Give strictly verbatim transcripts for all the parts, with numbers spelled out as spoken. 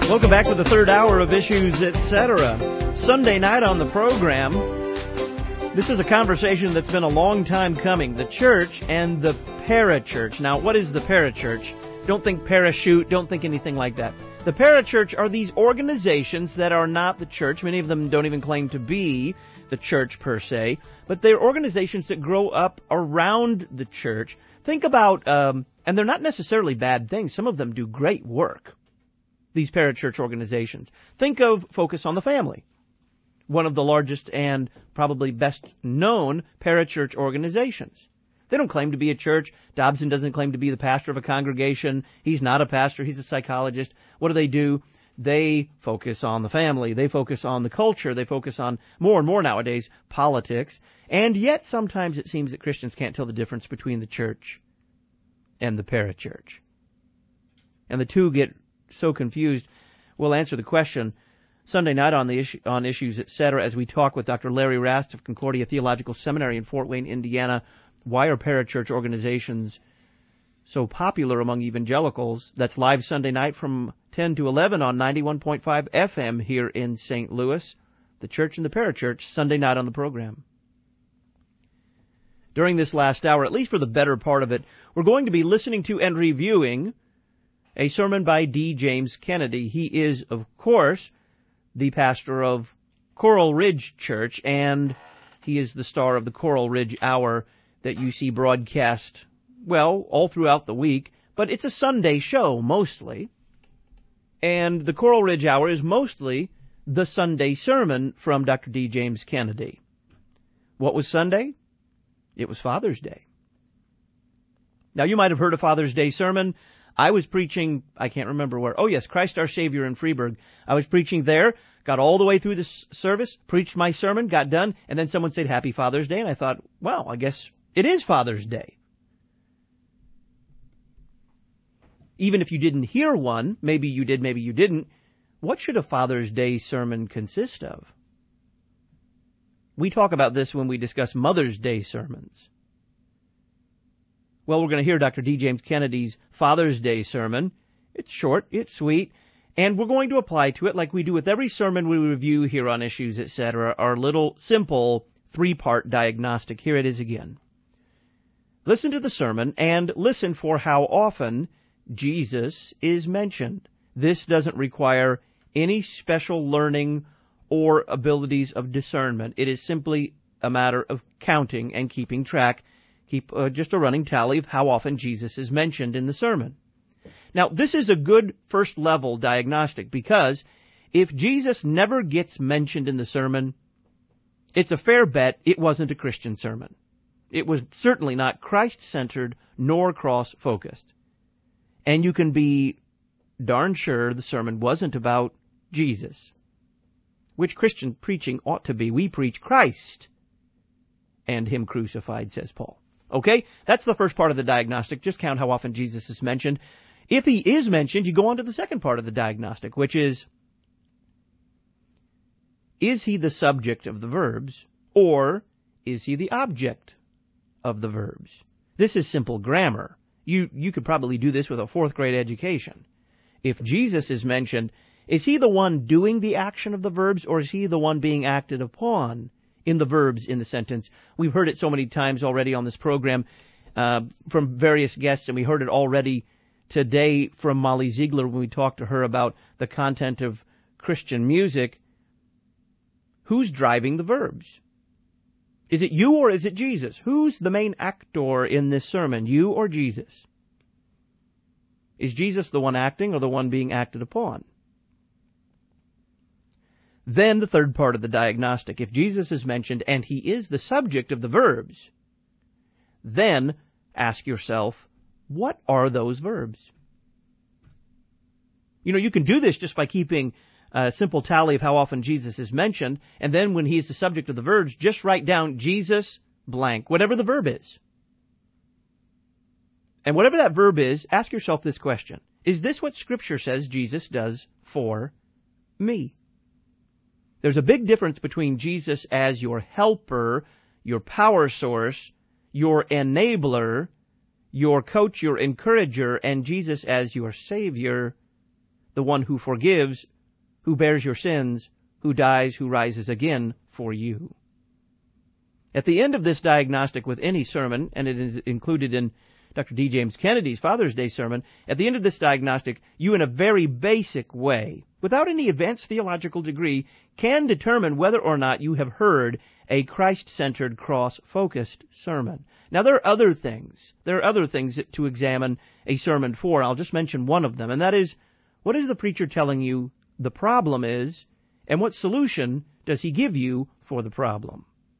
Welcome back to the third hour of Issues, et cetera. Sunday night on the program, this is a conversation that's been a long time coming. The church and the parachurch. Now, what is the parachurch? Don't think parachute, don't think anything like that. The parachurch are these organizations that are not the church. Many of them don't even claim to be the church per se, but they're organizations that grow up around the church. Think about, um, and they're not necessarily bad things. Some of them do great work, these parachurch organizations. Think of Focus on the Family, one of the largest and probably best known parachurch organizations. They don't claim to be a church. Dobson doesn't claim to be the pastor of a congregation. He's not a pastor. He's a psychologist. What do they do? They focus on the family. They focus on the culture. They focus on, more and more nowadays, politics. And yet sometimes it seems that Christians can't tell the difference between the church and the parachurch. And the two get so confused. We'll answer the question Sunday night on the issue, on Issues, et cetera, as we talk with Doctor Larry Rast of Concordia Theological Seminary in Fort Wayne, Indiana. Why are parachurch organizations so popular among evangelicals? That's live Sunday night from ten to eleven on ninety-one point five F M here in Saint Louis. The church and the parachurch, Sunday night on the program. During this last hour, at least for the better part of it, we're going to be listening to and reviewing a sermon by D. James Kennedy. He is, of course, the pastor of Coral Ridge Church, and he is the star of the Coral Ridge Hour that you see broadcast, well, all throughout the week, but it's a Sunday show, mostly. And the Coral Ridge Hour is mostly the Sunday sermon from Doctor D. James Kennedy. What was Sunday? It was Father's Day. Now, you might have heard a Father's Day sermon. I was preaching, I can't remember where. Oh, yes, Christ Our Savior in Freeburg. I was preaching there, got all the way through the service, preached my sermon, got done, and then someone said, Happy Father's Day, and I thought, well, I guess it is Father's Day. Even if you didn't hear one, maybe you did, maybe you didn't, what should a Father's Day sermon consist of? We talk about this when we discuss Mother's Day sermons. Well, we're going to hear Doctor D. James Kennedy's Father's Day sermon. It's short, it's sweet, and we're going to apply to it like we do with every sermon we review here on Issues, et cetera, our little simple three-part diagnostic. Here it is again. Listen to the sermon and listen for how often Jesus is mentioned. This doesn't require any special learning or abilities of discernment. It is simply a matter of counting and keeping track. Keep uh, just a running tally of how often Jesus is mentioned in the sermon. Now, this is a good first-level diagnostic because if Jesus never gets mentioned in the sermon, it's a fair bet it wasn't a Christian sermon. It was certainly not Christ-centered nor cross-focused. And you can be darn sure the sermon wasn't about Jesus, which Christian preaching ought to be. We preach Christ and Him crucified, says Paul. Okay, that's the first part of the diagnostic. Just count how often Jesus is mentioned. If He is mentioned, you go on to the second part of the diagnostic, which is, is He the subject of the verbs, or is He the object of the verbs? This is simple grammar. You, you could probably do this with a fourth grade education. If Jesus is mentioned, is He the one doing the action of the verbs, or is He the one being acted upon in the verbs in the sentence? We've heard it so many times already on this program uh, from various guests, and we heard it already today from Molly Ziegler when we talked to her about the content of Christian music. Who's driving the verbs? Is it you or is it Jesus? Who's the main actor in this sermon, you or Jesus? Is Jesus the one acting or the one being acted upon? Then the third part of the diagnostic. If Jesus is mentioned and He is the subject of the verbs, then ask yourself, what are those verbs? You know, you can do this just by keeping a simple tally of how often Jesus is mentioned, and then when He is the subject of the verbs, just write down Jesus blank, whatever the verb is. And whatever that verb is, ask yourself this question. Is this what Scripture says Jesus does for me? There's a big difference between Jesus as your helper, your power source, your enabler, your coach, your encourager, and Jesus as your Savior, the one who forgives, who bears your sins, who dies, who rises again for you. At the end of this diagnostic with any sermon, and it is included in Doctor D. James Kennedy's Father's Day sermon, at the end of this diagnostic, you in a very basic way, without any advanced theological degree, can determine whether or not you have heard a Christ-centered, cross-focused sermon. Now, there are other things. There are other things to examine a sermon for. I'll just mention one of them, and that is, what is the preacher telling you the problem is, and what solution does he give you for the problem?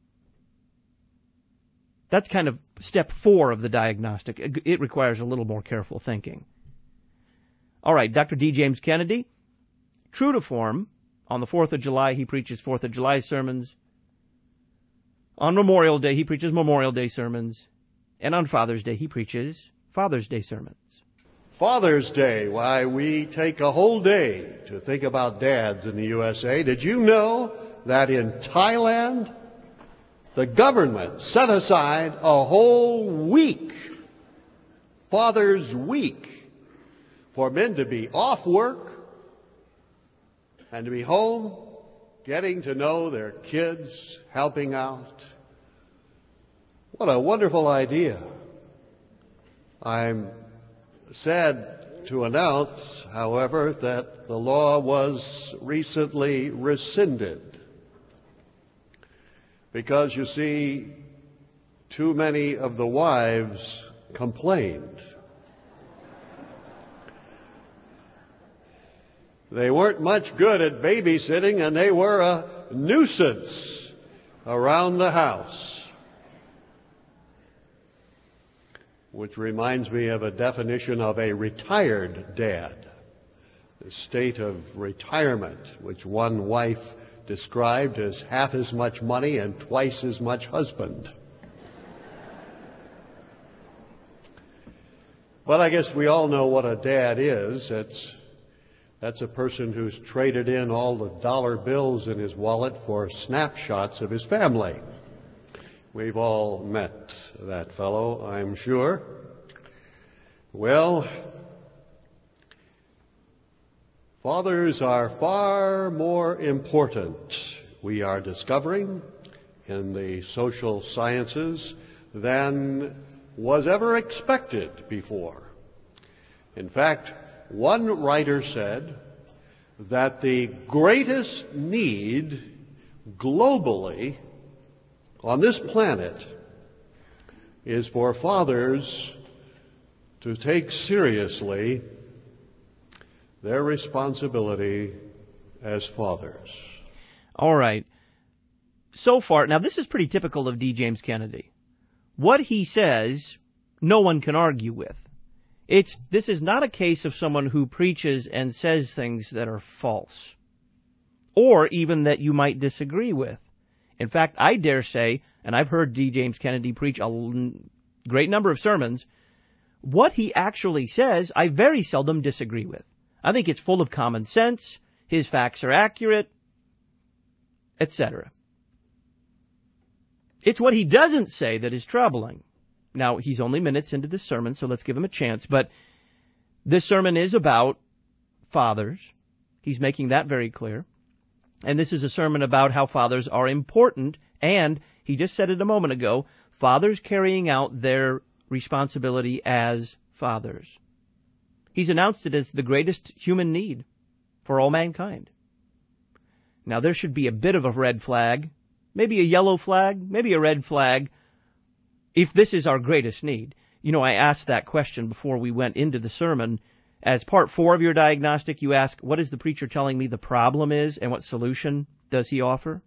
That's kind of step four of the diagnostic. It requires a little more careful thinking. All right, Doctor D. James Kennedy, true to form, on the fourth of July he preaches fourth of July sermons. On Memorial Day he preaches Memorial Day sermons. And on Father's Day he preaches Father's Day sermons. Father's Day, why, we take a whole day to think about dads in the U S A. Did you know that in Thailand, the government set aside a whole week, Father's Week, for men to be off work and to be home, getting to know their kids, helping out? What a wonderful idea. I'm sad to announce, however, that the law was recently rescinded. Because, you see, too many of the wives complained. They weren't much good at babysitting, and they were a nuisance around the house. Which reminds me of a definition of a retired dad, the state of retirement, which one wife described as half as much money and twice as much husband. Well, I guess we all know what a dad is. It's, that's a person who's traded in all the dollar bills in his wallet for snapshots of his family. We've all met that fellow, I'm sure. Well, fathers are far more important, we are discovering, in the social sciences than was ever expected before. In fact, one writer said that the greatest need globally on this planet is for fathers to take seriously their responsibility as fathers. All right. So far, now this is pretty typical of D. James Kennedy. What he says, no one can argue with. It's, this is not a case of someone who preaches and says things that are false, or even that you might disagree with. In fact, I dare say, and I've heard D. James Kennedy preach a great number of sermons, what he actually says, I very seldom disagree with. I think it's full of common sense, his facts are accurate, et cetera. It's what he doesn't say that is troubling. Now, he's only minutes into this sermon, so let's give him a chance, but this sermon is about fathers. He's making that very clear. And this is a sermon about how fathers are important, and he just said it a moment ago, fathers carrying out their responsibility as fathers. He's announced it as the greatest human need for all mankind. Now, there should be a bit of a red flag, maybe a yellow flag, maybe a red flag, if this is our greatest need. You know, I asked that question before we went into the sermon. As part four of your diagnostic, you ask, what is the preacher telling me the problem is, and what solution does he offer?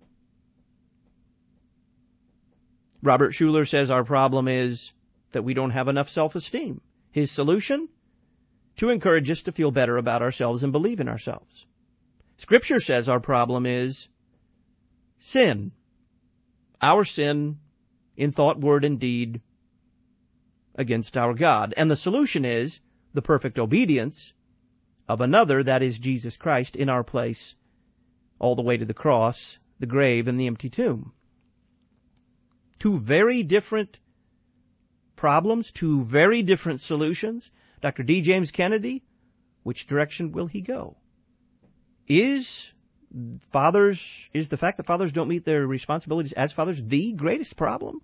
Robert Schuller says our problem is that we don't have enough self-esteem. His solution? To encourage us to feel better about ourselves and believe in ourselves. Scripture says our problem is sin. Our sin in thought, word, and deed against our God. And the solution is the perfect obedience of another, that is Jesus Christ, in our place, all the way to the cross, the grave, and the empty tomb. Two very different problems, two very different solutions. Doctor D. James Kennedy Which direction will he go? Is fathers, is the fact that fathers don't meet their responsibilities as fathers the greatest problem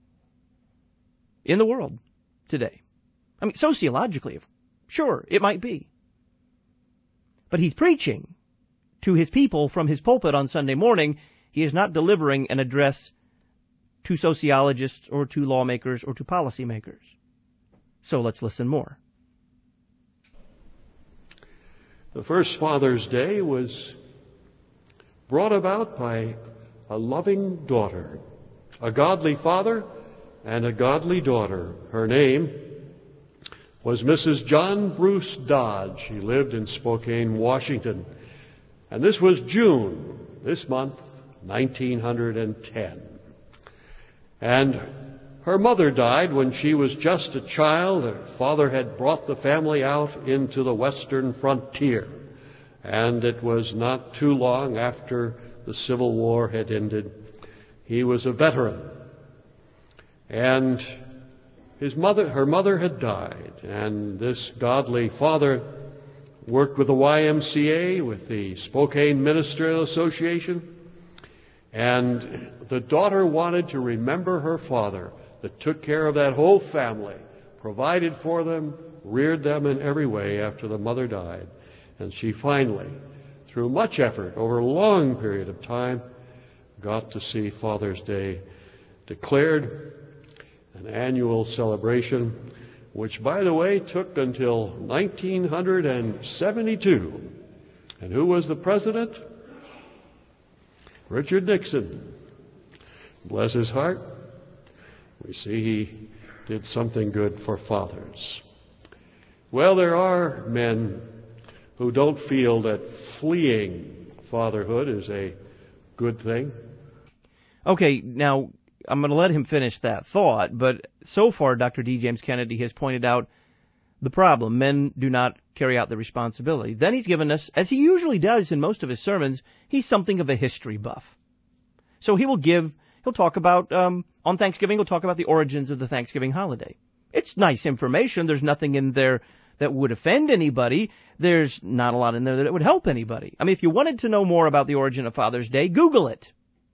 in the world today? I mean, sociologically, sure, it might be. But he's preaching to his people from his pulpit on Sunday morning. He is not delivering an address to sociologists or to lawmakers or to policymakers. So let's listen more. The first Father's Day was brought about by a loving daughter, a godly father and a godly daughter. Her name was Missus John Bruce Dodge. She lived in Spokane, Washington. And this was June, this month, nineteen ten. And her mother died when she was just a child. Her father had brought the family out into the western frontier. And it was not too long after the Civil War had ended. He was a veteran. And his mother, her mother had died. And this godly father worked with the Y M C A, with the Spokane Ministerial Association. And the daughter wanted to remember her father that took care of that whole family, provided for them, reared them in every way after the mother died. And she finally, through much effort over a long period of time, got to see Father's Day declared, an annual celebration, which, by the way, took until nineteen seventy-two. And who was the president? Richard Nixon. Bless his heart. We see he did something good for fathers. Well, there are men who don't feel that fleeing fatherhood is a good thing. Okay, now I'm going to let him finish that thought, but so far Doctor D. James Kennedy has pointed out the problem. Men do not carry out their responsibility. Then he's given us, as he usually does in most of his sermons, he's something of a history buff. So he will give, he'll talk about, um, on Thanksgiving, he'll talk about the origins of the Thanksgiving holiday. It's nice information. There's nothing in there that would offend anybody. There's not a lot in there that would help anybody. I mean, if you wanted to know more about the origin of Father's Day, Google it.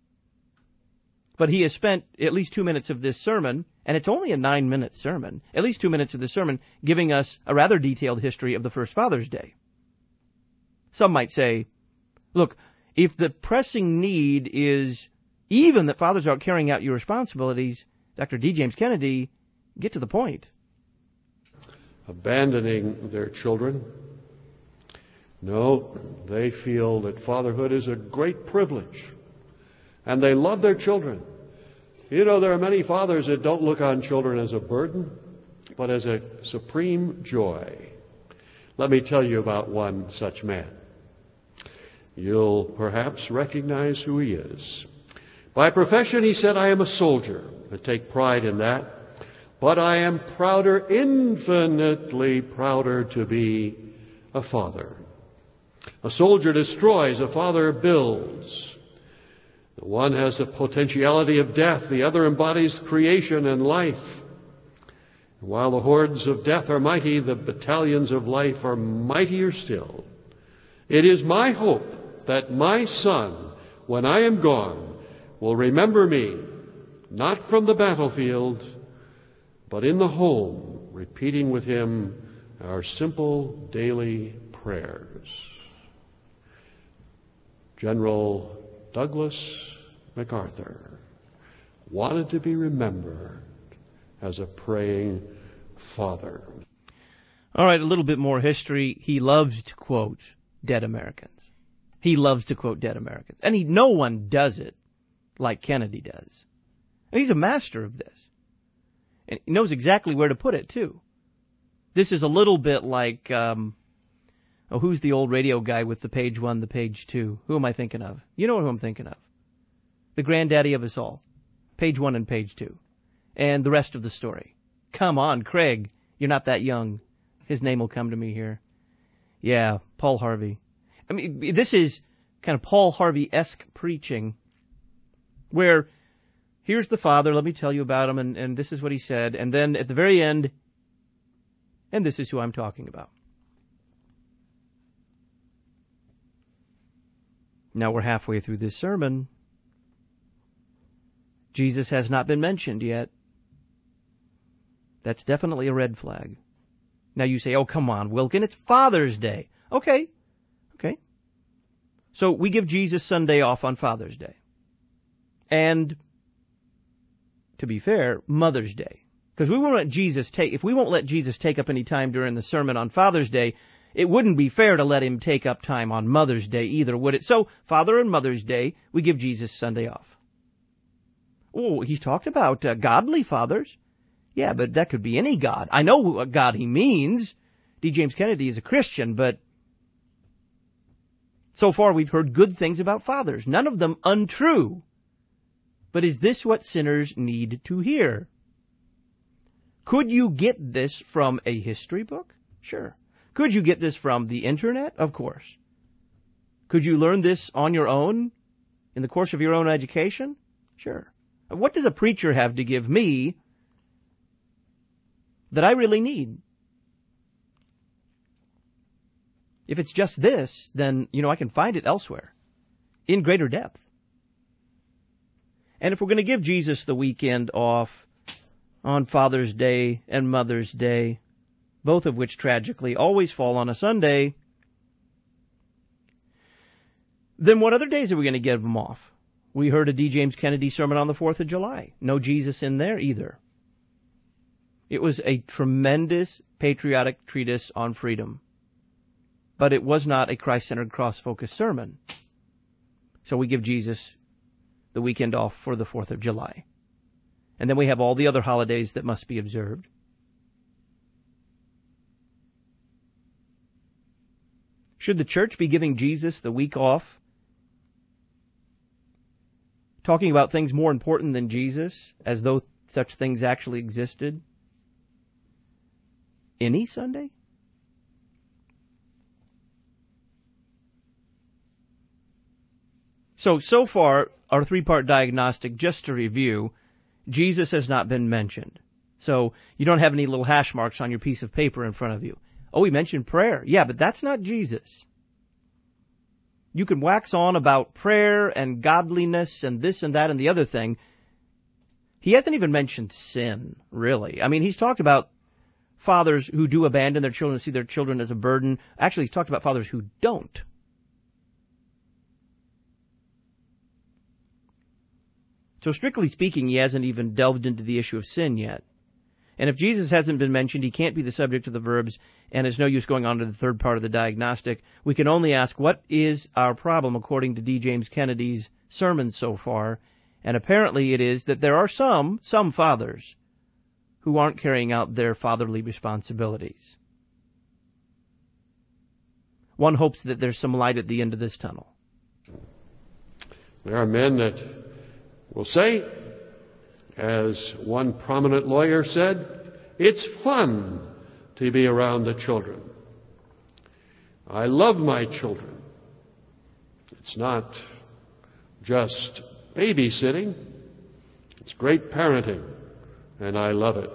But he has spent at least two minutes of this sermon, and it's only a nine-minute sermon, at least two minutes of this sermon, giving us a rather detailed history of the first Father's Day. Some might say, look, if the pressing need is even that fathers aren't carrying out your responsibilities, Doctor D. James Kennedy, get to the point. Abandoning their children. No, they feel that fatherhood is a great privilege. And they love their children. You know, there are many fathers that don't look on children as a burden, but as a supreme joy. Let me tell you about one such man. You'll perhaps recognize who he is. By profession, he said, I am a soldier. I take pride in that. But I am prouder, infinitely prouder to be a father. A soldier destroys, a father builds. The one has the potentiality of death, the other embodies creation and life. And while the hordes of death are mighty, the battalions of life are mightier still. It is my hope that my son, when I am gone, will remember me, not from the battlefield, but in the home, repeating with him our simple daily prayers. General Douglas MacArthur wanted to be remembered as a praying father. All right, a little bit more history. He loves to quote dead Americans. He loves to quote dead Americans. And he, no one does it like Kennedy does. And he's a master of this. And he knows exactly where to put it, too. This is a little bit like, um, oh, who's the old radio guy with the page one, the page two? Who am I thinking of? You know who I'm thinking of. The granddaddy of us all. Page one and page two. And the rest of the story. Come on, Craig. You're not that young. His name will come to me here. Yeah, Paul Harvey. I mean, this is kind of Paul Harvey-esque preaching, where here's the father, let me tell you about him, and, and this is what he said, and then at the very end, and this is who I'm talking about. Now we're halfway through this sermon. Jesus has not been mentioned yet. That's definitely a red flag. Now you say, oh, come on, Wilkin, it's Father's Day. Okay, okay. So we give Jesus Sunday off on Father's Day. And, to be fair, Mother's Day. Because we won't let Jesus take, if we won't let Jesus take up any time during the sermon on Father's Day, it wouldn't be fair to let him take up time on Mother's Day either, would it? So, Father and Mother's Day, we give Jesus Sunday off. Oh, he's talked about uh, godly fathers. Yeah, but that could be any God. I know what God he means. D. James Kennedy is a Christian, but so far we've heard good things about fathers, none of them untrue. But is this what sinners need to hear? Could you get this from a history book? Sure. Could you get this from the internet? Of course. Could you learn this on your own in the course of your own education? Sure. What does a preacher have to give me that I really need? If it's just this, then, you know, I can find it elsewhere in greater depth. And if we're going to give Jesus the weekend off on Father's Day and Mother's Day, both of which tragically always fall on a Sunday, then what other days are we going to give him off? We heard a D. James Kennedy sermon on the fourth of July. No Jesus in there either. It was a tremendous patriotic treatise on freedom. But it was not a Christ-centered, cross-focused sermon. So we give Jesus the weekend off for the fourth of July. And then we have all the other holidays that must be observed. Should the church be giving Jesus the week off, talking about things more important than Jesus, as though such things actually existed, any Sunday? So, so far, our three-part diagnostic, just to review, Jesus has not been mentioned. So, you don't have any little hash marks on your piece of paper in front of you. Oh, he mentioned prayer. Yeah, but that's not Jesus. You can wax on about prayer and godliness and this and that and the other thing. He hasn't even mentioned sin, really. I mean, he's talked about fathers who do abandon their children, see their children as a burden. Actually, he's talked about fathers who don't. So strictly speaking, he hasn't even delved into the issue of sin yet. And if Jesus hasn't been mentioned, he can't be the subject of the verbs, and it's no use going on to the third part of the diagnostic. We can only ask, what is our problem according to D. James Kennedy's sermon so far? And apparently it is that there are some, some fathers who aren't carrying out their fatherly responsibilities. One hopes that there's some light at the end of this tunnel. There are men that will say, as one prominent lawyer said, it's fun to be around the children. I love my children. It's not just babysitting. It's great parenting, and I love it.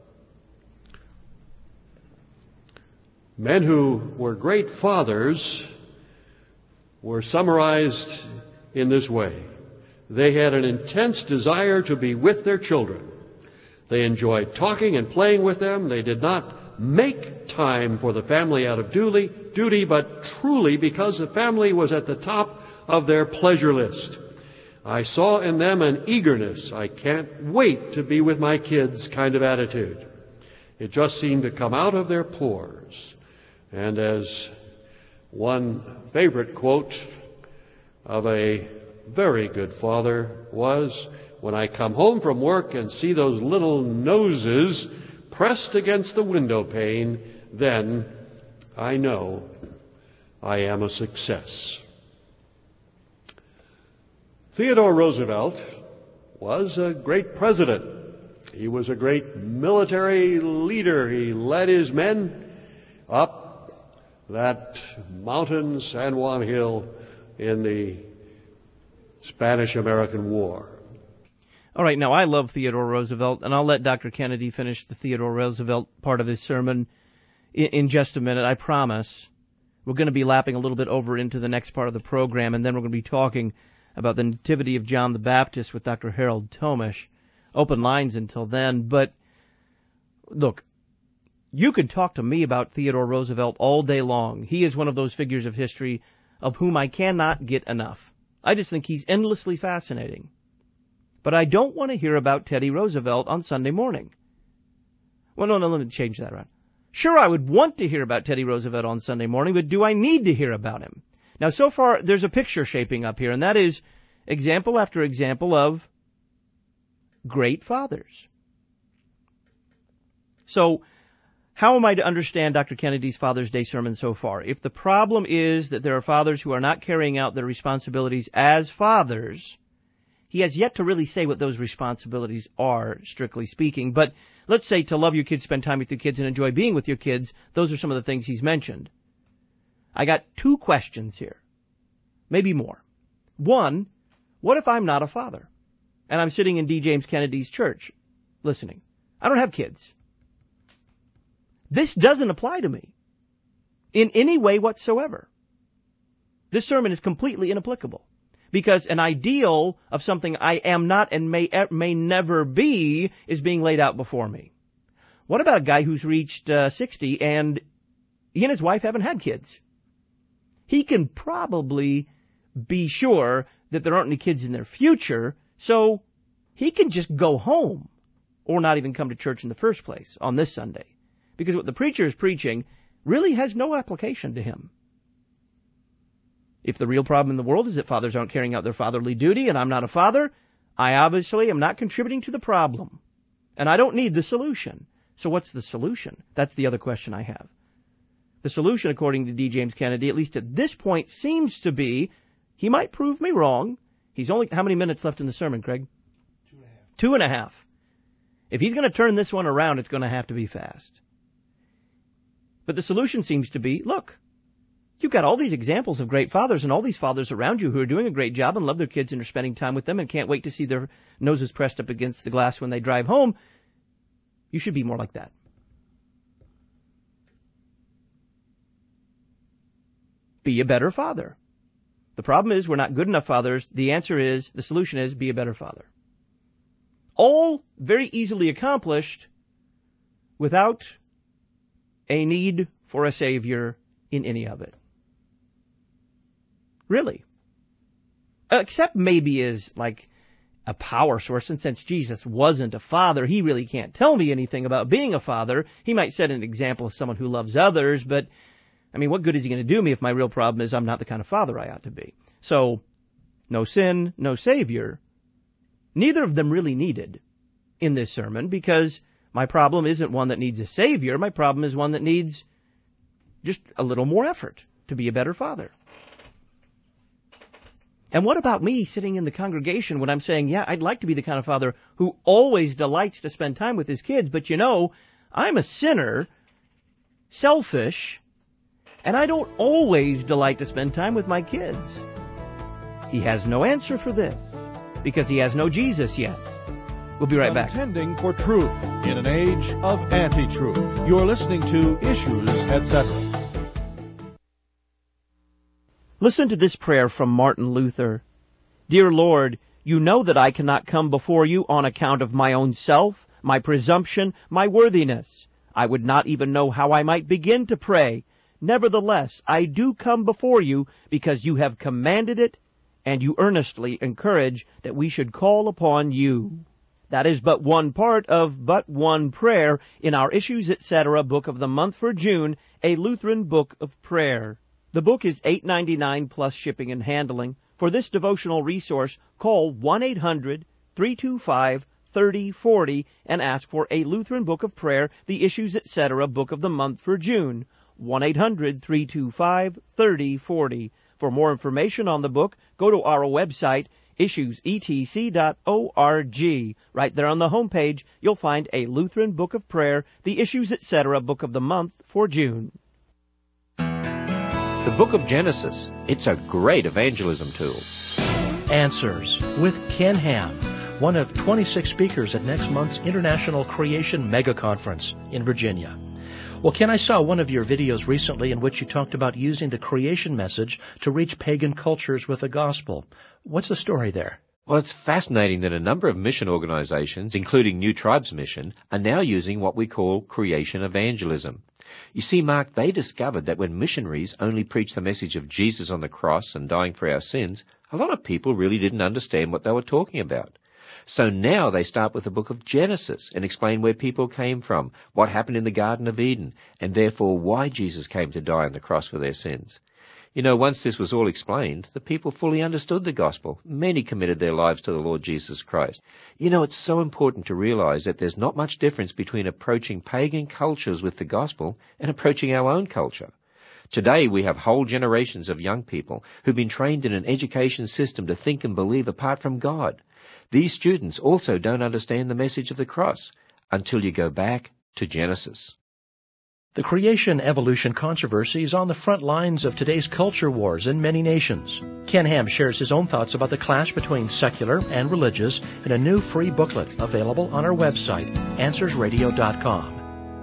Men who were great fathers were summarized in this way. They had an intense desire to be with their children. They enjoyed talking and playing with them. They did not make time for the family out of duty, duty, but truly because the family was at the top of their pleasure list. I saw in them an eagerness, I can't wait to be with my kids kind of attitude. It just seemed to come out of their pores. And as one favorite quote of a very good father was, when I come home from work and see those little noses pressed against the window pane, then I know I am a success. Theodore Roosevelt was a great president. He was a great military leader. He led his men up that mountain, San Juan Hill, in the Spanish-American War. All right, now I love Theodore Roosevelt, and I'll let Doctor Kennedy finish the Theodore Roosevelt part of his sermon in, in just a minute, I promise. We're going to be lapping a little bit over into the next part of the program, and then we're going to be talking about the Nativity of John the Baptist with Doctor Harold Tomish. Open lines until then, but look, you could talk to me about Theodore Roosevelt all day long. He is one of those figures of history of whom I cannot get enough. I just think he's endlessly fascinating. But I don't want to hear about Teddy Roosevelt on Sunday morning. Well, no, no, let me change that around. Sure, I would want to hear about Teddy Roosevelt on Sunday morning, but do I need to hear about him? Now, so far, there's a picture shaping up here, and that is example after example of great fathers. So, how am I to understand Doctor Kennedy's Father's Day sermon so far? If the problem is that there are fathers who are not carrying out their responsibilities as fathers, he has yet to really say what those responsibilities are, strictly speaking. But let's say to love your kids, spend time with your kids, and enjoy being with your kids, those are some of the things he's mentioned. I got two questions here, maybe more. One, what if I'm not a father, and I'm sitting in D. James Kennedy's church listening? I don't have kids. This doesn't apply to me in any way whatsoever. This sermon is completely inapplicable because an ideal of something I am not and may may never be is being laid out before me. What about a guy who's reached uh, sixty and he and his wife haven't had kids? He can probably be sure that there aren't any kids in their future, so he can just go home or not even come to church in the first place on this Sunday. Because what the preacher is preaching really has no application to him. If the real problem in the world is that fathers aren't carrying out their fatherly duty and I'm not a father, I obviously am not contributing to the problem. And I don't need the solution. So what's the solution? That's the other question I have. The solution, according to D. James Kennedy, at least at this point, seems to be, he might prove me wrong. He's only, how many minutes left in the sermon, Craig? Two and a half. Two and a half. If he's going to turn this one around, it's going to have to be fast. But the solution seems to be, look, you've got all these examples of great fathers and all these fathers around you who are doing a great job and love their kids and are spending time with them and can't wait to see their noses pressed up against the glass when they drive home. You should be more like that. Be a better father. The problem is we're not good enough fathers. The answer is, the solution is, be a better father. All very easily accomplished without a need for a savior in any of it. Really. Except maybe as like a power source, and since Jesus wasn't a father, he really can't tell me anything about being a father. He might set an example of someone who loves others, but I mean, what good is he going to do me if my real problem is I'm not the kind of father I ought to be? So, no sin, no savior. Neither of them really needed in this sermon, because my problem isn't one that needs a savior. My problem is one that needs just a little more effort to be a better father. And what about me sitting in the congregation when I'm saying, yeah, I'd like to be the kind of father who always delights to spend time with his kids, but you know, I'm a sinner, selfish, and I don't always delight to spend time with my kids. He has no answer for this because he has no Jesus yet. We'll be right back. Contending for truth in an age of anti-truth. You're listening to Issues, et cetera. Listen to this prayer from Martin Luther. Dear Lord, you know that I cannot come before you on account of my own self, my presumption, my worthiness. I would not even know how I might begin to pray. Nevertheless, I do come before you because you have commanded it, and you earnestly encourage that we should call upon you. That is but one part of but one prayer in our Issues, et cetera book of the month for June, a Lutheran book of prayer. The book is eight dollars and ninety-nine cents plus shipping and handling. For this devotional resource, call one eight hundred, three two five, three oh four oh and ask for a Lutheran book of prayer, the Issues, et cetera book of the month for June. one eight hundred, three two five, three oh four oh. For more information on the book, go to our website, issues e t c dot org. Right there on the homepage, you'll find a Lutheran book of prayer, the Issues, et cetera book of the month for June. The book of Genesis, it's a great evangelism tool. Answers with Ken Ham, one of twenty-six speakers at next month's International Creation Mega Conference in Virginia. Well, Ken, I saw one of your videos recently in which you talked about using the creation message to reach pagan cultures with the gospel. What's the story there? Well, it's fascinating that a number of mission organizations, including New Tribes Mission, are now using what we call creation evangelism. You see, Mark, they discovered that when missionaries only preached the message of Jesus on the cross and dying for our sins, a lot of people really didn't understand what they were talking about. So now they start with the book of Genesis and explain where people came from, what happened in the Garden of Eden, and therefore why Jesus came to die on the cross for their sins. You know, once this was all explained, the people fully understood the gospel. Many committed their lives to the Lord Jesus Christ. You know, it's so important to realize that there's not much difference between approaching pagan cultures with the gospel and approaching our own culture. Today we have whole generations of young people who've been trained in an education system to think and believe apart from God. These students also don't understand the message of the cross until you go back to Genesis. The creation-evolution controversy is on the front lines of today's culture wars in many nations. Ken Ham shares his own thoughts about the clash between secular and religious in a new free booklet available on our website, answers radio dot com.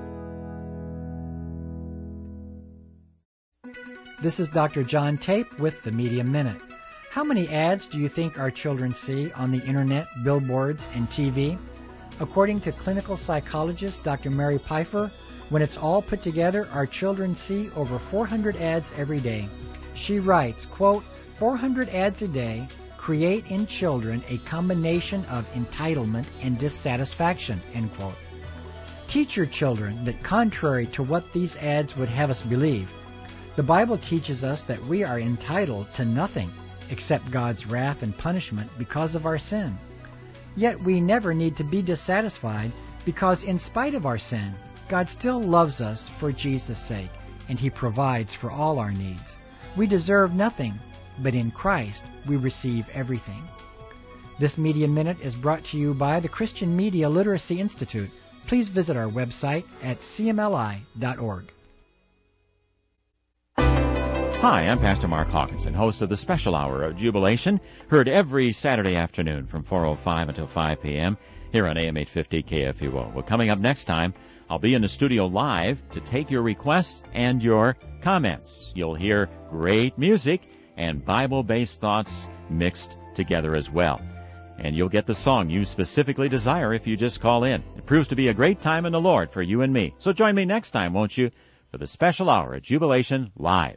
This is Doctor John Tape with the Media Minute. How many ads do you think our children see on the Internet, billboards, and T V? According to clinical psychologist Doctor Mary Pfeiffer, when it's all put together, our children see over four hundred ads every day. She writes, quote, four hundred ads a day create in children a combination of entitlement and dissatisfaction, end quote. Teach your children that contrary to what these ads would have us believe, the Bible teaches us that we are entitled to nothing except God's wrath and punishment because of our sin. Yet we never need to be dissatisfied because in spite of our sin, God still loves us for Jesus' sake, and He provides for all our needs. We deserve nothing, but in Christ we receive everything. This Media Minute is brought to you by the Christian Media Literacy Institute. Please visit our website at c m l i dot org. Hi, I'm Pastor Mark Hawkinson, host of the Special Hour of Jubilation, heard every Saturday afternoon from four oh five until five p.m. here on A M eight fifty K F U O. Well, coming up next time, I'll be in the studio live to take your requests and your comments. You'll hear great music and Bible-based thoughts mixed together as well. And you'll get the song you specifically desire if you just call in. It proves to be a great time in the Lord for you and me. So join me next time, won't you, for the Special Hour at Jubilation Live.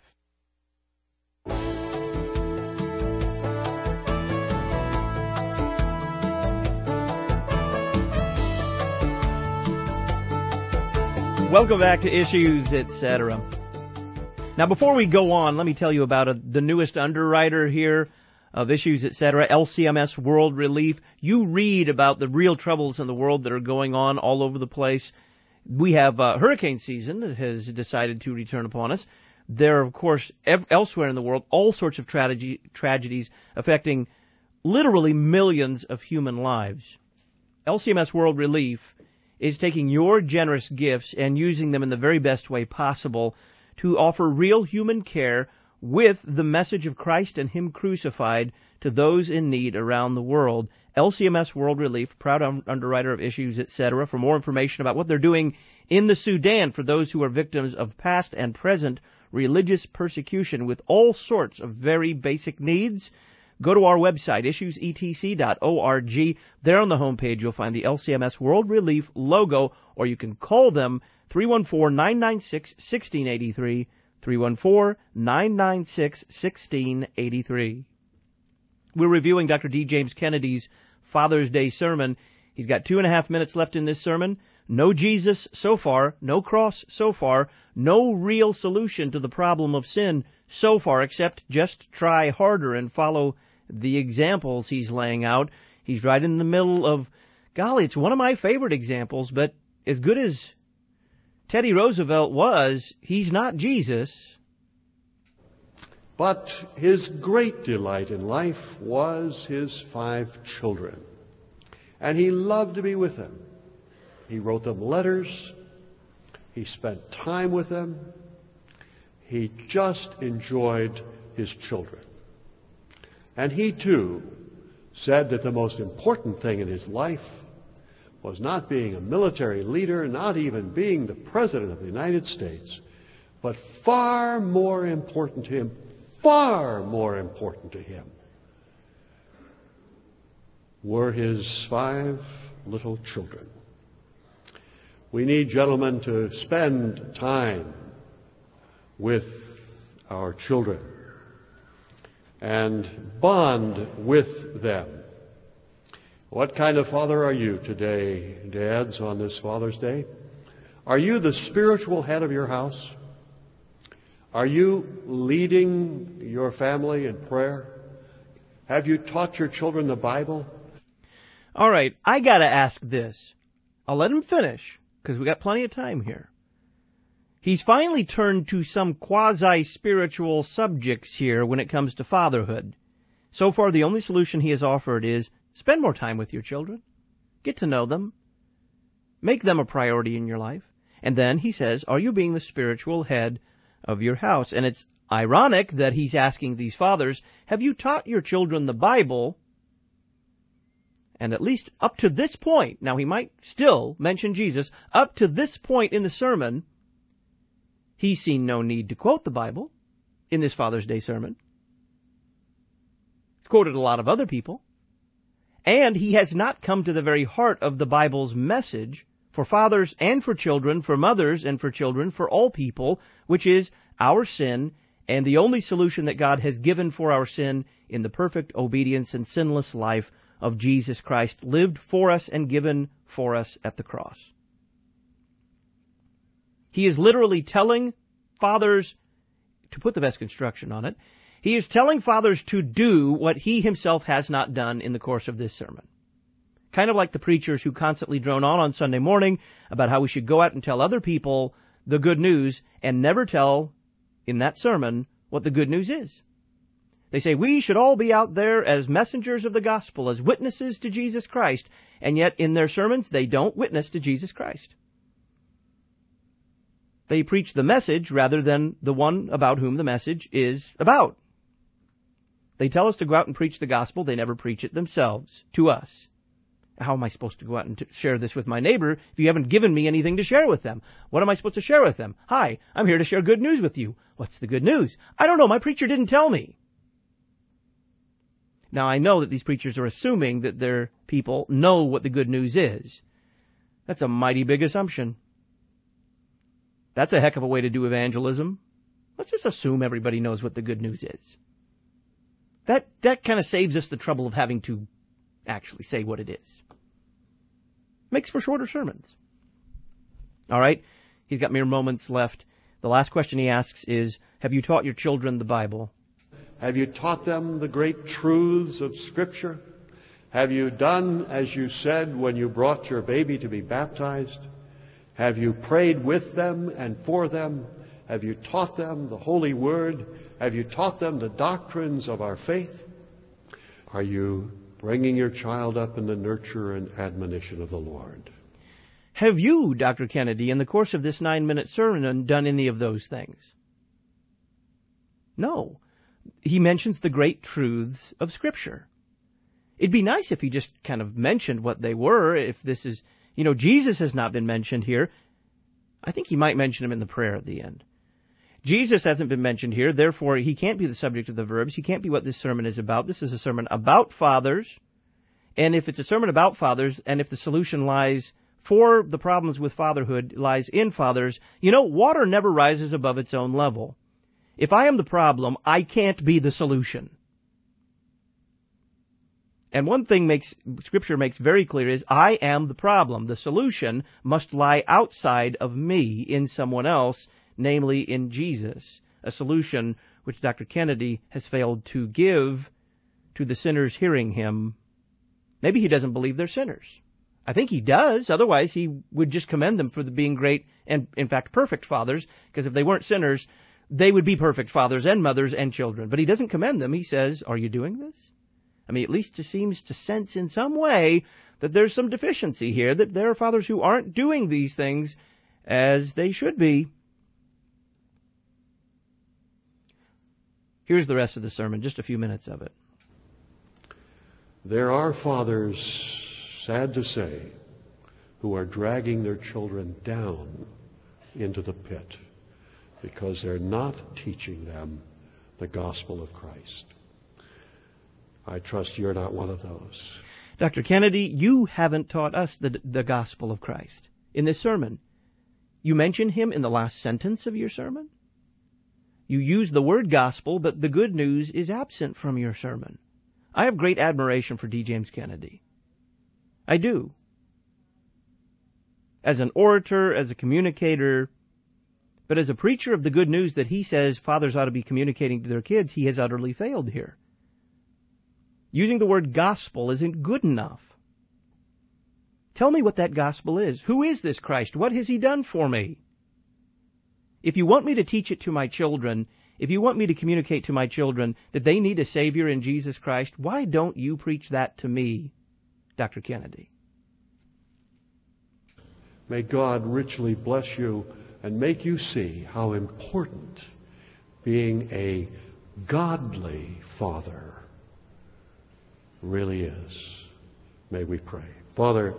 Welcome back to Issues, et cetera. Now, before we go on, let me tell you about a, the newest underwriter here of Issues, et cetera, L C M S World Relief. You read about the real troubles in the world that are going on all over the place. We have uh, hurricane season that has decided to return upon us. There are, of course, ev- elsewhere in the world, all sorts of tragedy, tragedies affecting literally millions of human lives. L C M S World Relief is taking your generous gifts and using them in the very best way possible to offer real human care with the message of Christ and Him crucified to those in need around the world. L C M S World Relief, proud underwriter of Issues, et cetera. For more information about what they're doing in the Sudan for those who are victims of past and present religious persecution with all sorts of very basic needs, go to our website, issues e t c dot org. There on the homepage, you'll find the L C M S World Relief logo, or you can call them three one four, nine nine six, one six eight three, three one four, nine nine six, one six eight three. We're reviewing Doctor D. James Kennedy's Father's Day sermon. He's got two and a half minutes left in this sermon. No Jesus so far, no cross so far, no real solution to the problem of sin so far, except just try harder and follow the examples he's laying out. He's right in the middle of, golly, it's one of my favorite examples, but as good as Teddy Roosevelt was, he's not Jesus. But his great delight in life was his five children, and he loved to be with them. He wrote them letters. He spent time with them. He just enjoyed his children. And he, too, said that the most important thing in his life was not being a military leader, not even being the President of the United States, but far more important to him, far more important to him, were his five little children. We need, gentlemen, to spend time with our children and bond with them. What kind of father are you today, dads, on this Father's Day? Are you the spiritual head of your house? Are you leading your family in prayer? Have you taught your children the Bible? All right, I got to ask this. I'll let him finish, because we got plenty of time here. He's finally turned to some quasi-spiritual subjects here when it comes to fatherhood. So far, the only solution he has offered is spend more time with your children. Get to know them. Make them a priority in your life. And then he says, are you being the spiritual head of your house? And it's ironic that he's asking these fathers, have you taught your children the Bible? And at least up to this point, now he might still mention Jesus, up to this point in the sermon, he's seen no need to quote the Bible in this Father's Day sermon. He's quoted a lot of other people. And he has not come to the very heart of the Bible's message for fathers and for children, for mothers and for children, for all people, which is our sin and the only solution that God has given for our sin in the perfect obedience and sinless life of Jesus Christ, lived for us and given for us at the cross. He is literally telling fathers, to put the best construction on it, he is telling fathers to do what he himself has not done in the course of this sermon. Kind of like the preachers who constantly drone on on Sunday morning about how we should go out and tell other people the good news and never tell, in that sermon, what the good news is. They say we should all be out there as messengers of the gospel, as witnesses to Jesus Christ, and yet in their sermons they don't witness to Jesus Christ. They preach the message rather than the one about whom the message is about. They tell us to go out and preach the gospel. They never preach it themselves to us. How am I supposed to go out and t- share this with my neighbor if you haven't given me anything to share with them? What am I supposed to share with them? Hi, I'm here to share good news with you. What's the good news? I don't know. My preacher didn't tell me. Now, I know that these preachers are assuming that their people know what the good news is. That's a mighty big assumption. That's a heck of a way to do evangelism. Let's just assume everybody knows what the good news is. That that kind of saves us the trouble of having to actually say what it is. Makes for shorter sermons. All right, he's got mere moments left. The last question he asks is, have you taught your children the Bible? Have you taught them the great truths of Scripture? Have you done as you said when you brought your baby to be baptized? Have you prayed with them and for them? Have you taught them the Holy Word? Have you taught them the doctrines of our faith? Are you bringing your child up in the nurture and admonition of the Lord? Have you, Doctor Kennedy, in the course of this nine-minute sermon, done any of those things? No. He mentions the great truths of Scripture. It'd be nice if he just kind of mentioned what they were. If this is, you know, Jesus has not been mentioned here. I think he might mention him in the prayer at the end. Jesus hasn't been mentioned here, therefore he can't be the subject of the verbs. He can't be what this sermon is about. This is a sermon about fathers. And if it's a sermon about fathers, and if the solution lies for the problems with fatherhood lies in fathers, you know, water never rises above its own level. If I am the problem, I can't be the solution. And one thing makes Scripture makes very clear is I am the problem. The solution must lie outside of me in someone else, namely in Jesus, a solution which Doctor Kennedy has failed to give to the sinners hearing him. Maybe he doesn't believe they're sinners. I think he does. Otherwise, he would just commend them for the being great and, in fact, perfect fathers, because if they weren't sinners, they would be perfect fathers and mothers and children. But he doesn't commend them. He says, are you doing this? I mean, at least it seems to sense in some way that there's some deficiency here, that there are fathers who aren't doing these things as they should be. Here's the rest of the sermon, just a few minutes of it. There are fathers, sad to say, who are dragging their children down into the pit because they're not teaching them the gospel of Christ. I trust you're not one of those. Doctor Kennedy, you haven't taught us the, the gospel of Christ in this sermon. You mention him in the last sentence of your sermon. You use the word gospel, but the good news is absent from your sermon. I have great admiration for D. James Kennedy. I do. As an orator, as a communicator, but as a preacher of the good news that he says fathers ought to be communicating to their kids, he has utterly failed here. Using the word gospel isn't good enough. Tell me what that gospel is. Who is this Christ? What has he done for me? If you want me to teach it to my children, if you want me to communicate to my children that they need a Savior in Jesus Christ, why don't you preach that to me, Doctor Kennedy? May God richly bless you and make you see how important being a godly father really is. May we pray. Father,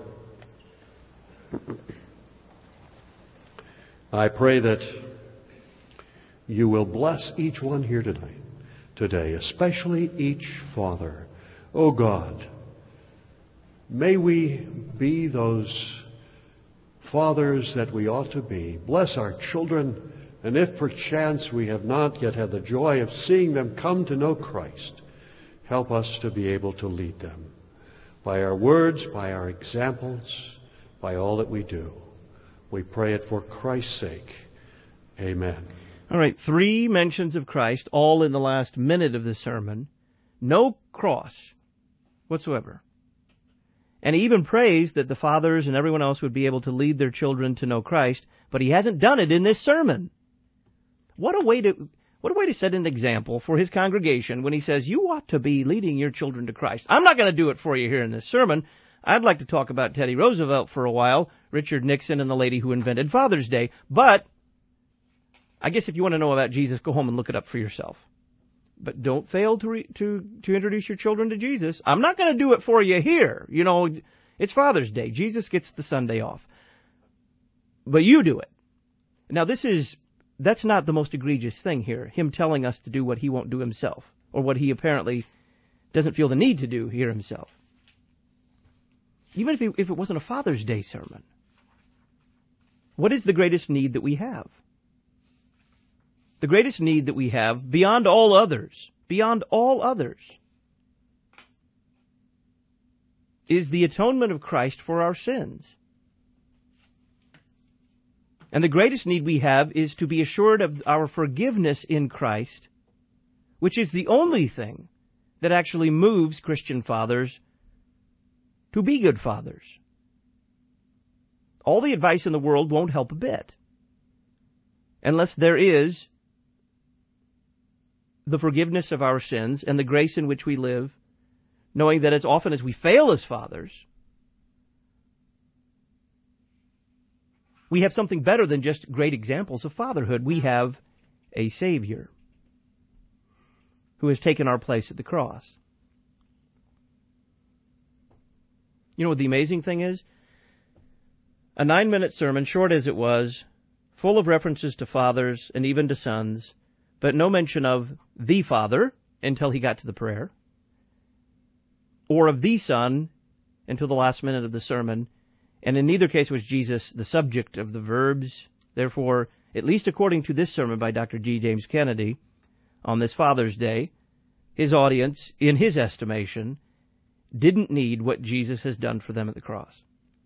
I pray that you will bless each one here tonight, today, especially each father. Oh God, may we be those fathers that we ought to be. Bless our children, and if perchance we have not yet had the joy of seeing them come to know Christ, help us to be able to lead them by our words, by our examples, by all that we do. We pray it for Christ's sake. Amen. All right, three mentions of Christ, all in the last minute of the sermon. No cross whatsoever. And he even prays that the fathers and everyone else would be able to lead their children to know Christ, but he hasn't done it in this sermon. What a way to what a way to set an example for his congregation when he says, you ought to be leading your children to Christ. I'm not going to do it for you here in this sermon. I'd like to talk about Teddy Roosevelt for a while, Richard Nixon, and the lady who invented Father's Day. But I guess if you want to know about Jesus, go home and look it up for yourself. But don't fail to re- to to introduce your children to Jesus. I'm not going to do it for you here. You know, it's Father's Day. Jesus gets the Sunday off. But you do it. Now, this is that's not the most egregious thing here, him telling us to do what he won't do himself, or what he apparently doesn't feel the need to do here himself. Even if, he, if it wasn't a Father's Day sermon. What is the greatest need that we have? The greatest need that we have, beyond all others, beyond all others, is the atonement of Christ for our sins. And the greatest need we have is to be assured of our forgiveness in Christ, which is the only thing that actually moves Christian fathers to be good fathers. All the advice in the world won't help a bit unless there is the forgiveness of our sins and the grace in which we live, knowing that as often as we fail as fathers, we have something better than just great examples of fatherhood. We have a Savior who has taken our place at the cross. You know what the amazing thing is? A nine-minute sermon, short as it was, full of references to fathers and even to sons, but no mention of the Father until he got to the prayer, or of the Son until the last minute of the sermon, and in neither case was Jesus the subject of the verbs. Therefore, at least according to this sermon by Doctor G. James Kennedy, on this Father's Day, his audience, in his estimation, didn't need what Jesus has done for them at the cross.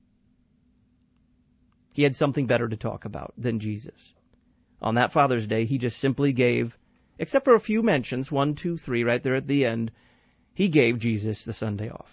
He had something better to talk about than Jesus. On that Father's Day, he just simply gave, except for a few mentions, one, two, three, right there at the end, he gave Jesus the Sunday off.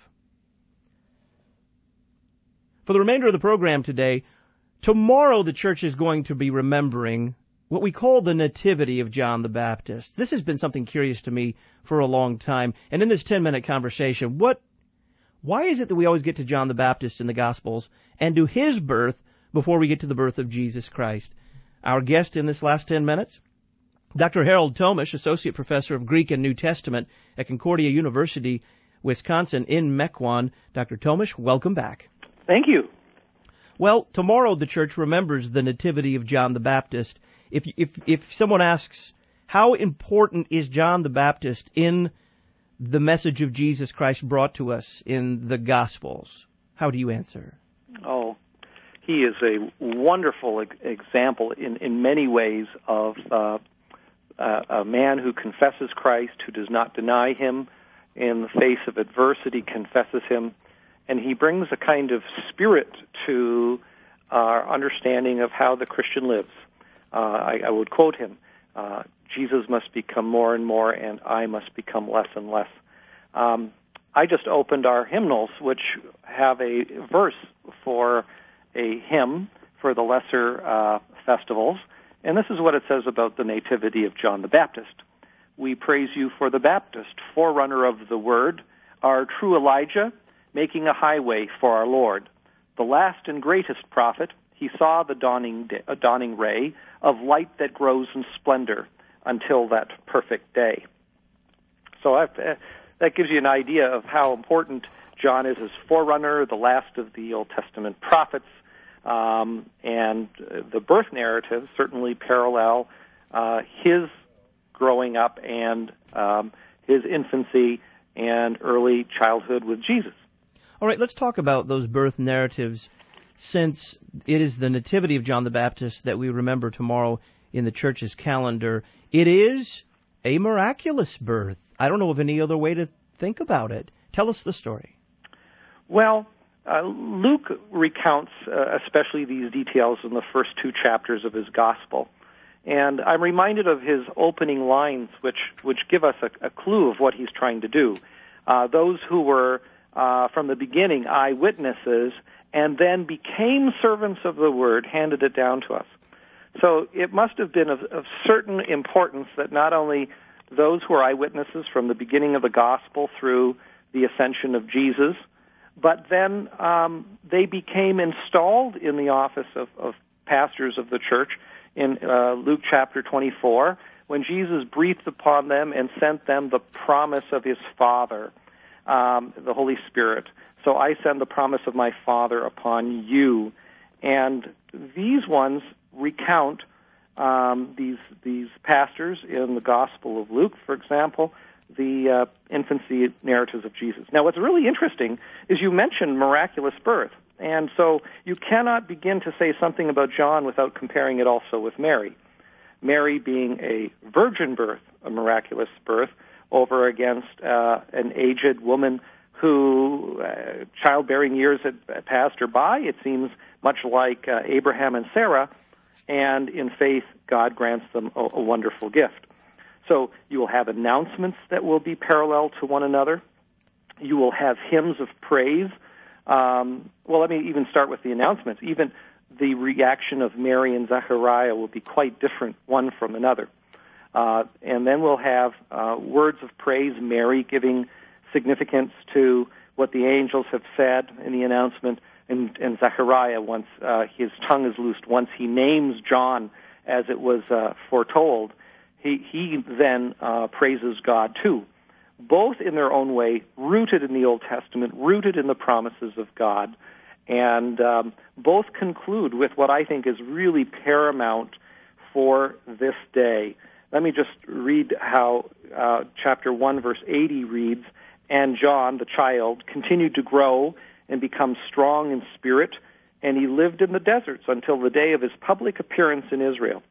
For the remainder of the program today, tomorrow the church is going to be remembering what we call the Nativity of John the Baptist. This has been something curious to me for a long time. And in this ten-minute conversation, what, why is it that we always get to John the Baptist in the Gospels and to his birth before we get to the birth of Jesus Christ? Our guest in this last ten minutes, Doctor Harold Tomish, Associate Professor of Greek and New Testament at Concordia University, Wisconsin in Mequon. Doctor Tomish, welcome back. Thank you. Well, tomorrow the church remembers the nativity of John the Baptist. If if if someone asks, how important is John the Baptist in the message of Jesus Christ brought to us in the Gospels, how do you answer? Oh, he is a wonderful e- example in, in many ways of uh, uh, a man who confesses Christ, who does not deny him, in the face of adversity confesses him, and he brings a kind of spirit to our understanding of how the Christian lives. Uh, I, I would quote him, uh, Jesus must become more and more, and I must become less and less. Um, I just opened our hymnals, which have a verse for a hymn for the lesser uh, festivals, and this is what it says about the nativity of John the Baptist. We praise you for the Baptist, forerunner of the Word, our true Elijah, making a highway for our Lord. The last and greatest prophet, he saw the dawning, day, uh, dawning ray of light that grows in splendor until that perfect day. So I've, uh, that gives you an idea of how important John is as forerunner, the last of the Old Testament prophets, um, and uh, the birth narratives certainly parallel uh, his growing up and um, his infancy and early childhood with Jesus. All right, let's talk about those birth narratives, since it is the nativity of John the Baptist that we remember tomorrow in the church's calendar. It is a miraculous birth. I don't know of any other way to think about it. Tell us the story. Well, uh, Luke recounts uh, especially these details in the first two chapters of his gospel. And I'm reminded of his opening lines, which, which give us a, a clue of what he's trying to do. Uh, those who were, uh, from the beginning, eyewitnesses and then became servants of the word handed it down to us. So it must have been of, of certain importance that not only those who are eyewitnesses from the beginning of the gospel through the ascension of Jesus, but then um, they became installed in the office of, of pastors of the church in uh, Luke chapter twenty-four, when Jesus breathed upon them and sent them the promise of his Father, um, the Holy Spirit. So I send the promise of my Father upon you. And these ones recount um, these these pastors in the Gospel of Luke, for example, the uh, infancy narratives of Jesus. Now, what's really interesting is you mentioned miraculous birth. And so you cannot begin to say something about John without comparing it also with Mary. Mary being a virgin birth, a miraculous birth, over against uh, an aged woman who uh, childbearing years had passed her by. It seems much like uh, Abraham and Sarah, and in faith, God grants them a, a wonderful gift. So you will have announcements that will be parallel to one another. You will have hymns of praise. Um, well, let me even start with the announcements. Even the reaction of Mary and Zechariah will be quite different one from another. Uh, and then we'll have uh, words of praise, Mary giving significance to what the angels have said in the announcement, and, and Zechariah, once uh, his tongue is loosed, once he names John as it was uh, foretold, he, he then uh, praises God too. Both in their own way, rooted in the Old Testament, rooted in the promises of God, and um, both conclude with what I think is really paramount for this day. Let me just read how uh, chapter one, verse eighty reads, "And John, the child, continued to grow and become strong in spirit, and he lived in the deserts until the day of his public appearance in Israel."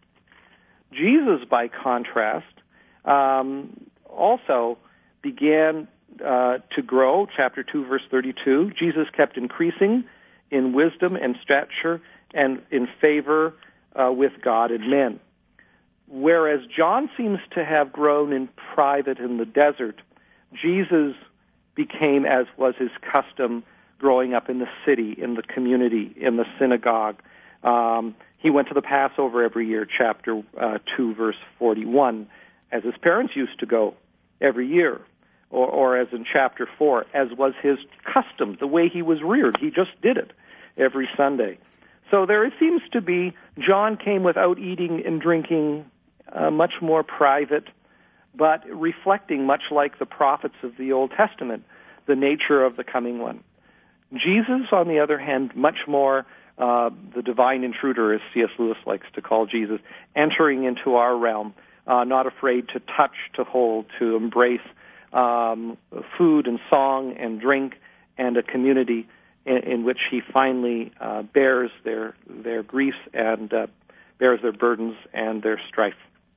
Jesus, by contrast, um, also began uh, to grow, chapter two, verse thirty-two. Jesus kept increasing in wisdom and stature and in favor uh, with God and men. Whereas John seems to have grown in private in the desert, Jesus became, as was his custom, growing up in the city, in the community, in the synagogue. Um, he went to the Passover every year, chapter uh, two, verse forty-one, as his parents used to go every year. Or, or as in chapter four, as was his custom, the way he was reared. He just did it every Sunday. So there seems to be, John came without eating and drinking, uh, much more private, but reflecting, much like the prophets of the Old Testament, the nature of the coming one. Jesus, on the other hand, much more uh, the divine intruder, as C S. Lewis likes to call Jesus, entering into our realm, uh, not afraid to touch, to hold, to embrace um, food and song and drink and a community in, in which he finally uh, bears their their griefs and uh, bears their burdens and their strife.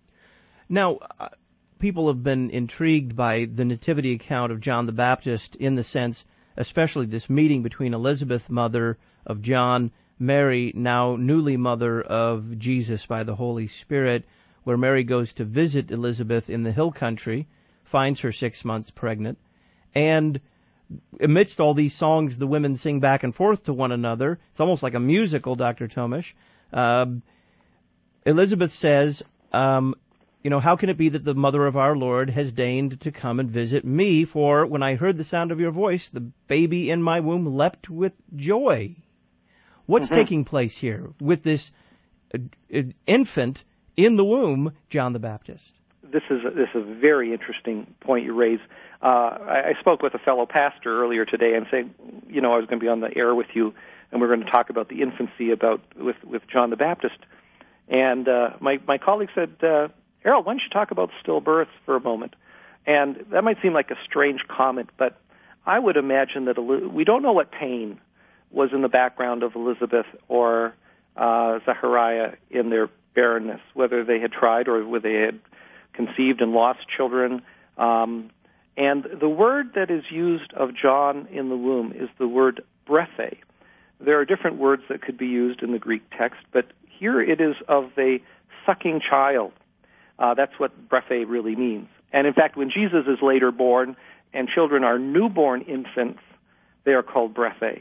Now, uh, people have been intrigued by the nativity account of John the Baptist in the sense, especially this meeting between Elizabeth, mother of John, Mary, now newly mother of Jesus by the Holy Spirit, where Mary goes to visit Elizabeth in the hill country, finds her six months pregnant, and amidst all these songs the women sing back and forth to one another. It's almost like a musical, Doctor Tomish. Uh, Elizabeth says, um, you know, how can it be that the mother of our Lord has deigned to come and visit me? For when I heard the sound of your voice, the baby in my womb leapt with joy. What's mm-hmm. taking place here with this uh, uh, infant in the womb, John the Baptist? This is a, this is a very interesting point you raise. Uh, I, I spoke with a fellow pastor earlier today and said, you know, I was going to be on the air with you, and we're going to talk about the infancy about with, with John the Baptist. And uh, my my colleague said, uh, Harold, why don't you talk about stillbirth for a moment? And that might seem like a strange comment, but I would imagine that we don't know what pain was in the background of Elizabeth or uh, Zechariah in their barrenness, whether they had tried or whether they had conceived and lost children. Um, and the word that is used of John in the womb is the word brethe. There are different words that could be used in the Greek text, but here it is of a sucking child. Uh, that's what brethe really means. And in fact, when Jesus is later born and children are newborn infants, they are called brethe.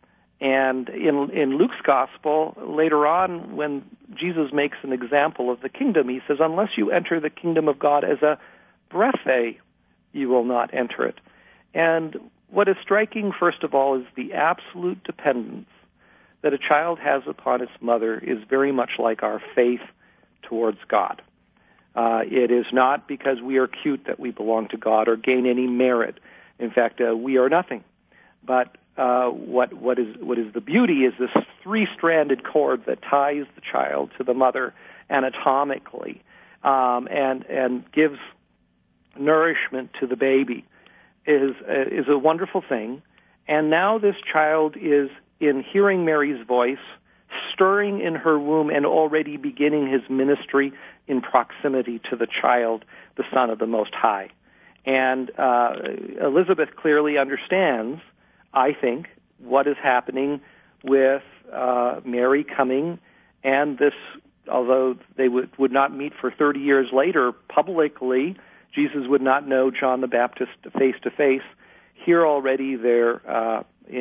And in, in Luke's gospel, later on, when Jesus makes an example of the kingdom, he says, unless you enter the kingdom of God as a brethe, you will not enter it. And what is striking, first of all, is the absolute dependence that a child has upon its mother is very much like our faith towards God. Uh, it is not because we are cute that we belong to God or gain any merit. In fact, uh, we are nothing. But uh, what what is what is the beauty is this three-stranded cord that ties the child to the mother anatomically um, and and gives nourishment to the baby is uh, is a wonderful thing. And now this child is, in hearing Mary's voice, stirring in her womb and already beginning his ministry in proximity to the child, the Son of the Most High. And uh, Elizabeth clearly understands, I think, what is happening with uh, Mary coming, and this, although they would, would not meet for thirty years later publicly, Jesus would not know John the Baptist face to face. Here already they're, uh,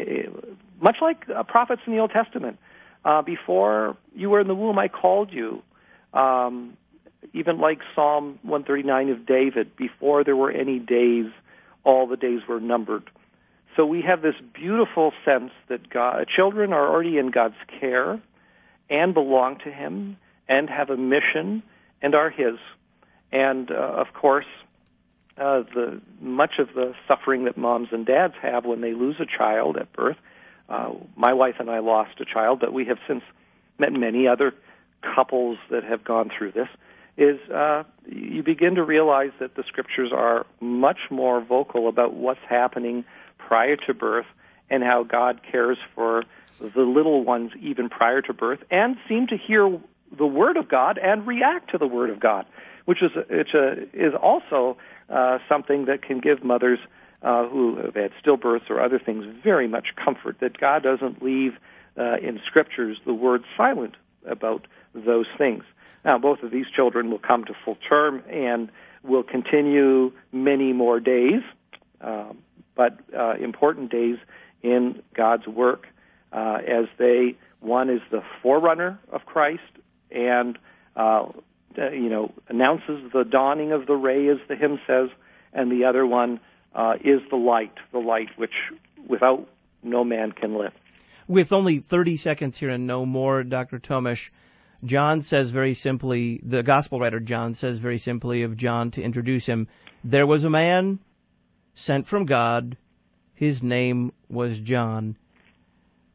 much like uh, prophets in the Old Testament, uh, before you were in the womb, I called you. Um, even like Psalm one thirty-nine of David, before there were any days, all the days were numbered. So we have this beautiful sense that God, children are already in God's care and belong to Him and have a mission and are His. And, uh, of course, uh, the much of the suffering that moms and dads have when they lose a child at birth, uh, my wife and I lost a child, but we have since met many other couples that have gone through this, is uh, you begin to realize that the Scriptures are much more vocal about what's happening prior to birth and how God cares for the little ones even prior to birth and seem to hear the Word of God and react to the Word of God, which is, it's a, is also uh, something that can give mothers uh, who have had stillbirths or other things very much comfort, that God doesn't leave uh, in Scriptures the Word silent about those things. Now, both of these children will come to full term and will continue many more days, um, but uh, important days in God's work uh, as they, one is the forerunner of Christ and, uh, you know, announces the dawning of the ray, as the hymn says, and the other one uh, is the light, the light which without no man can live. With only thirty seconds here and no more, Doctor Tomish, John says very simply, the gospel writer John says very simply of John to introduce him, there was a man sent from God, his name was John.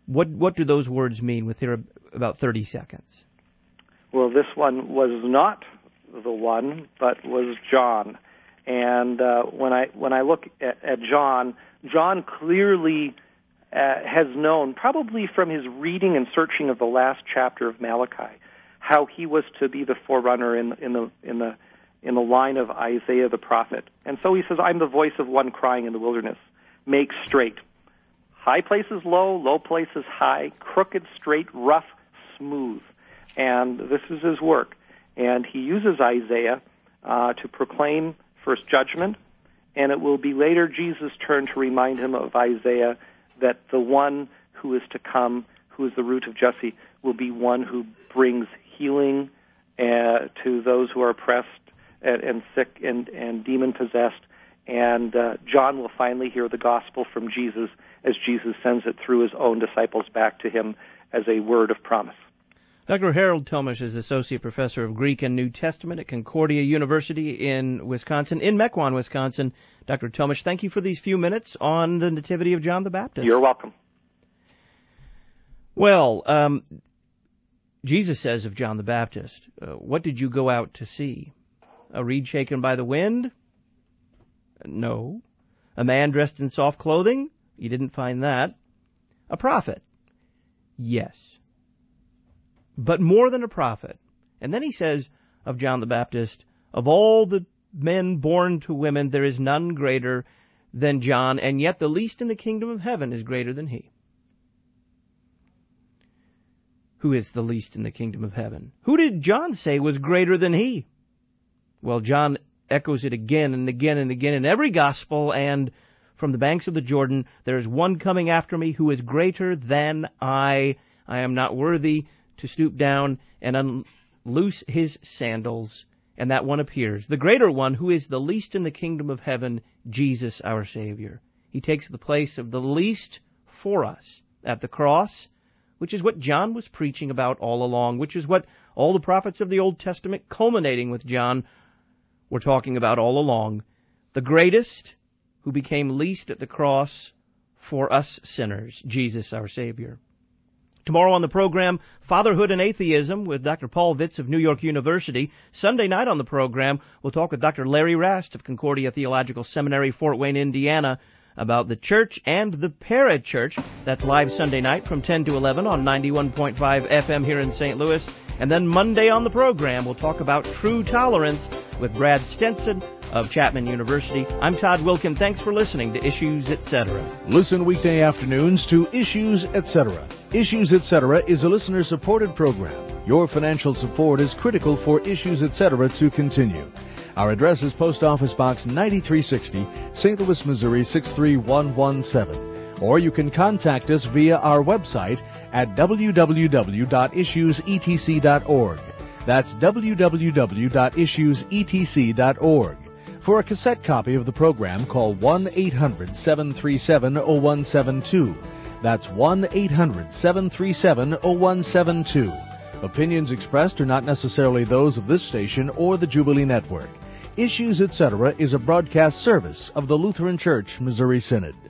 What what do those words mean with here about thirty seconds? Well, this one was not the one, but was John. And uh, when I when I look at, at John, John clearly uh, has known, probably from his reading and searching of the last chapter of Malachi, how he was to be the forerunner in in the in the in the line of Isaiah the prophet. And so he says, "I'm the voice of one crying in the wilderness, make straight. High places low, low places high, crooked, straight, rough, smooth." And this is his work. And he uses Isaiah uh, to proclaim first judgment, and it will be later Jesus' turn to remind him of Isaiah that the one who is to come, who is the root of Jesse, will be one who brings healing uh, to those who are oppressed and, and sick and, and demon-possessed. And uh, John will finally hear the gospel from Jesus as Jesus sends it through his own disciples back to him as a word of promise. Doctor Harold Tomish is Associate Professor of Greek and New Testament at Concordia University in Wisconsin, in Mequon, Wisconsin. Doctor Tomish, thank you for these few minutes on the Nativity of John the Baptist. You're welcome. Well, um, Jesus says of John the Baptist, uh, what did you go out to see? A reed shaken by the wind? No. A man dressed in soft clothing? You didn't find that. A prophet? Yes. But more than a prophet. And then he says of John the Baptist, of all the men born to women, there is none greater than John, and yet the least in the kingdom of heaven is greater than he. Who is the least in the kingdom of heaven? Who did John say was greater than he? Well, John echoes it again and again and again in every gospel, and from the banks of the Jordan, there is one coming after me who is greater than I. I am not worthy to stoop down and unloose his sandals, and that one appears, the greater one who is the least in the kingdom of heaven, Jesus our Savior. He takes the place of the least for us at the cross, which is what John was preaching about all along, which is what all the prophets of the Old Testament, culminating with John, were talking about all along. The greatest who became least at the cross for us sinners, Jesus our Savior. Tomorrow on the program, Fatherhood and Atheism with Doctor Paul Vitz of New York University. Sunday night on the program, we'll talk with Doctor Larry Rast of Concordia Theological Seminary, Fort Wayne, Indiana, about the church and the parachurch. That's live Sunday night from ten to eleven on ninety-one point five F M here in Saint Louis. And then Monday on the program, we'll talk about true tolerance with Brad Stenson of Chapman University. I'm Todd Wilkin. Thanks for listening to Issues, et cetera. Listen weekday afternoons to Issues, et cetera. Issues, et cetera is a listener-supported program. Your financial support is critical for Issues, et cetera to continue. Our address is Post Office Box ninety-three sixty, Saint Louis, Missouri six three one one seven. Or you can contact us via our website at w w w dot issues e t c dot org. That's w w w dot issues e t c dot org. For a cassette copy of the program, call one eight hundred seven three seven oh one seven two. That's one eight hundred seven three seven oh one seven two. Opinions expressed are not necessarily those of this station or the Jubilee Network. Issues, et cetera is a broadcast service of the Lutheran Church Missouri Synod.